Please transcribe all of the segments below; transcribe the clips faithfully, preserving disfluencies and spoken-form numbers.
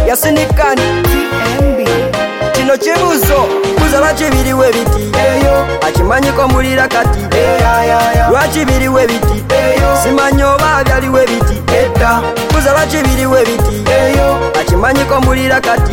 yasinikani kino kibuzo buza lwaki biriwe biti akimanyiko mulira kati lwaki biriwe biti simanyi oba byaliwe biti edda buza lwaki biriwe biti akimanyiko mulira kati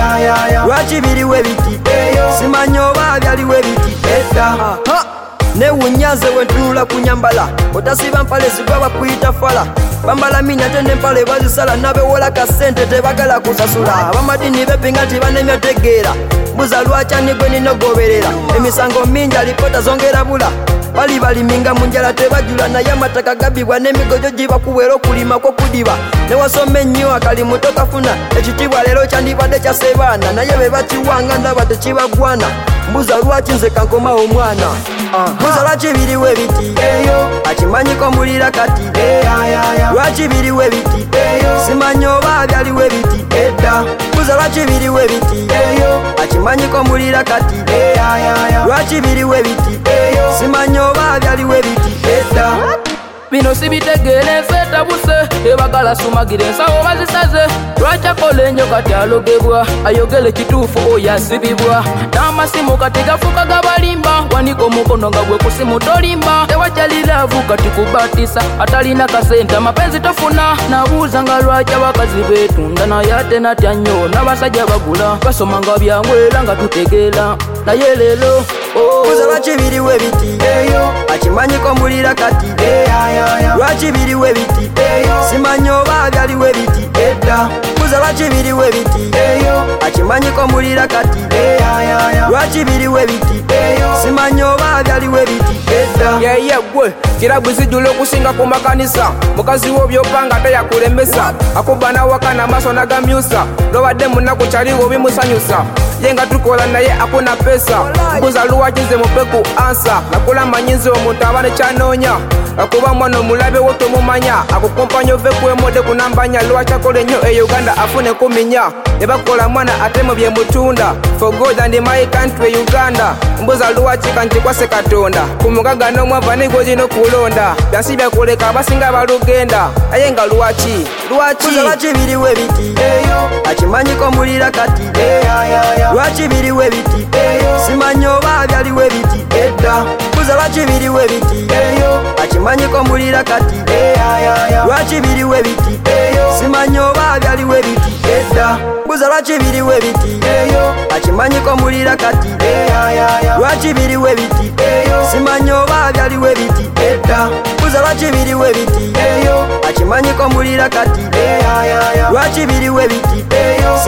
lwaki biriwe biti simanyi oba byaliwe biti edda newunyaze wentunula kunyambala otasiba mpale zigwa bakuyita fala bambala minya tende mpale bazisala nabewola kasente tebagala kusasula abamadini bepinga nti banemyategeera mbuza lwakyani gwe ninogoberera emisango mingi alipota zongera bula bali baliminga munjala tebajula naye amataka gabibwa n'emigojo gibakuwera okulima kwokudiba newasoma ennyo akali muto kafuna ekitibwa leero kyandibadde kyasebaana naye be bakiwanga ndaba tekibagwana mbuza lwaki nze kankoma omwana mbuza lwaki biriwe biti akimanyiko mulira kati lwaki biriwe biti simanyi oba byaliwe biti edda mbuza lwaki biriwe biti akimanyiko mulira kati lwaki biriwe biti simanyi oba byaliwe biti edda bino sibitegeere nseetabuse ebagala sumagire ensawo bazisaze lwakyakola ennyo kati alogebwa ayogere kituufu oyo asibibwa n'amasimu kati gafuka gabalimba wanika omukono nga gwe kusimu tolimba tewakyaliravu kati kubatisa atalina kasente amapenzi tofuna nabuuza nga lwaki abakazi betunda naye ate natya nnyo n'abasajja bagula basoma nga byangwera nga tutegeera naye leero buza lwaki biriwe biti akimanyiko mulira kati lwaki biriwe biti simanyi oba byaliwe biti edda buza lwaki biriwe biti akimanyiko mulira kati lwaki biriwe biti simanyi oba byaliwe biti edda yeye gwe kirabu zijula okusinga ku makanisa mukazi wo byopanga teyakulembesa akuba nawakana amaaso nagamyusa lobadde munaku kyaliwo bimusanyusa ye nga tukola naye akuna pesa mbuza lwaki nze mupeku ansa nakula manyinzi omuntu aba nekyanoonya akuba mwana omulabe wo tomumanya akukumpanya ove kwemode kunambanya lwaki akola ennyo e uganda afune kuminya ne bakola mwana ate mu byemutunda for god and my country uganda mbuza lwaki kantikwase katonda ku mugaga n'omwava negozina okulonda byansi byakuleka abasinga balugenda naye nga lwaki lwaki buza lwaki biriwe biti akimanyiko mulira kati lwaki biriwe biti simanyi oba byaliwe biti edda buza lwaki biriwe biti akimanyiko mulira kati lwaki biriwe biti simanyi oba byaliwe biti edda buza lwaki biriwe biti akimanyiko mulira kati lwaki biriwe biti simanyi oba byaliwe biti edda buza lwaki biriwe biti akimanyiko mulira kati lwaki biriwe biti